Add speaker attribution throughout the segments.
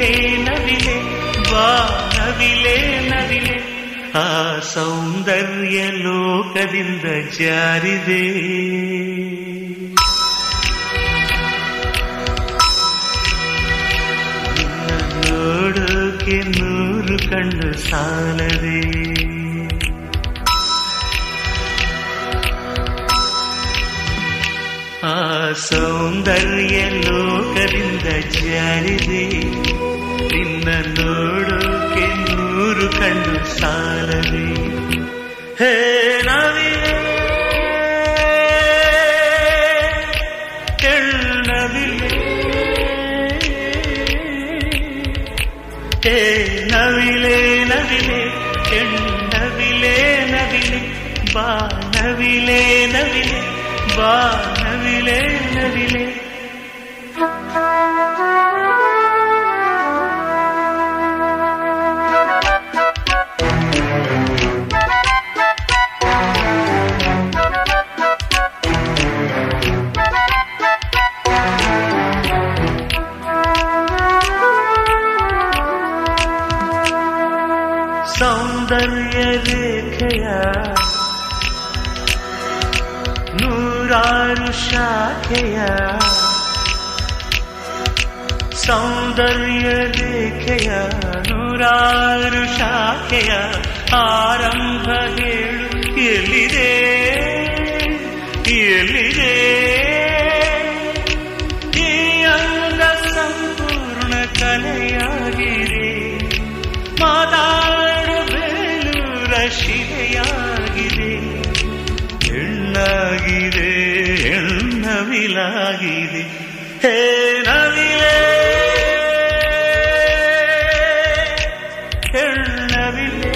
Speaker 1: ನವಿಲೆ ನವಿಲೆ ಬಾ ನವಿಲೆ ನವಿಲೆ ಆ ಸೌಂದರ್ಯ ಲೋಕದಿಂದ ಜಾರಿದೆ. ನಿನ್ನ ನೋಡೋಕೆ 100 ಕಣ್ಣು ಸಾಲದೆ. ಆ ಸೌಂದರ್ಯ ಲೋಕದಿಂದ ಜಾರಿದೆ. ನಿನ್ನ ನೋಡೋಕೆ 100 ಕಣ್ಣು ಸಾಲದೆ. ಹೇ ನವಿಲೆ ನವಿಲೆ ಹೇ ನವಿಲೆ ನವಿಲೆ ನವಿಲೆ ನವಿಲೆ ಬಾ ನವಿಲೆ ನವಿಲೆ ಬಾ ನವಿಲೆ ನವಿಲೆ. ಸೌಂದರ್ಯ ರೇಖೆಯ 100 ಶಾಖೆಯ ಸೌಂದರ್ಯ ರೇಖೆಯ 100 ಶಾಖೆಯ ಆರಂಭ ಹೇಳು ಎಲ್ಲಿದೆ ಎಲ್ಲಿದೆ. ಈ ಅಂಗ ಸಂಪೂರ್ಣ ಕಲೆಯಾಗಿದೆ. ಮಾತಾಡಬೇಲೂರ ಶಿಲೆಯಾಗಿದೆ. ಹೆಣ್ಣಾಗಿದೆ ಹೆಣ್ಣವಿಲಾಗಿದೆ. ಹೇ ನವಿಲೆ ಹೆಣ್ಣವಿಲೆ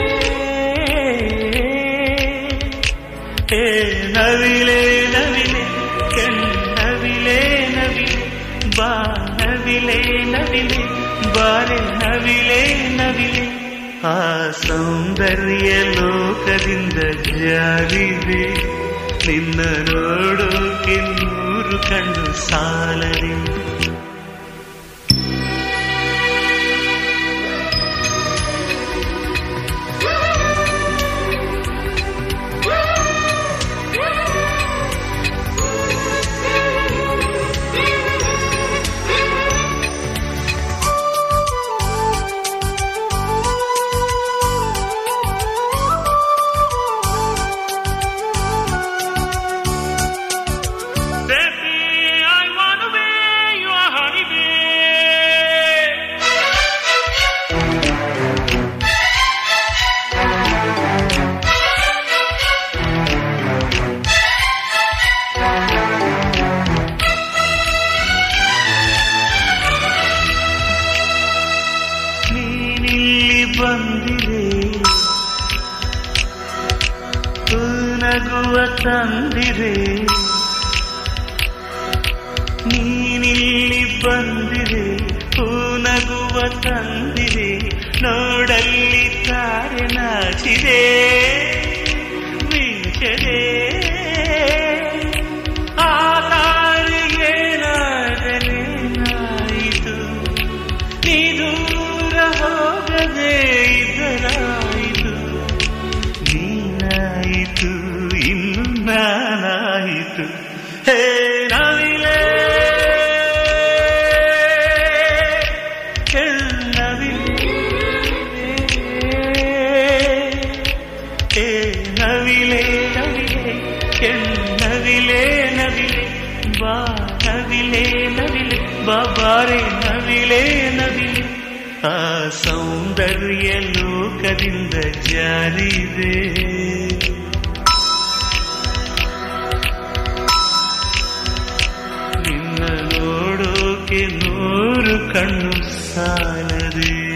Speaker 1: ಹೇ ನವಿಲೆ ನವಿಲೆ ಹೆಣ್ಣವಿಲೆ ನವಿಲೆ ಬಾ ನವಿಲೆ ನವಿಲೆ ಬಾರೆ ನವಿಲೆ ನವಿಲೆ. ಆ ಸೌಂದರ್ಯ ಲೋಕದಿಂದ ಜಾರಿದೆ. ನಿನ್ನ ನೋಡೋಕೆ 100 ಕಣ್ಣು ಸಾಲದೆ. ಬಂದಿರೆ ನಗುವ ತಂದಿರೆ. ನೀನಿಲ್ಲಿ ಬಂದಿರೆ ನಗುವ ತಂದಿರೆ. ನೋಡಲ್ಲಿ ತಾರೆ ನಾಚಿದೆ ಮಿಂಚದೆ. ಆ ತಾರಿಗೇನಾಗಲೇನಾಯಿತು. ನೀ ದೂರ ಹೋಗದೆ ಇದರಾಯಿತು. ನೀನಾಯಿತು ಇನ್ನು ನಾನಾಯಿತು. ಹೇ ನವಿಲೆ ನವಿಲೆ ನವಿಲೆ ನವಿಲೆ ನವಿಲೆ ಬಾ ನವಿಲೆ ನವಿಲೆ ಬಾಬಾರೆ ನವಿಲೆ ನವಿಲೆ. ಆ ಸೌಂದರ್ಯ ಲೋಕದಿಂದ ಜಾರಿದೆ. ನಿನ್ನ ನೋಡೋಕೆ 100 ಕಣ್ಣು ಸಾಲದೆ.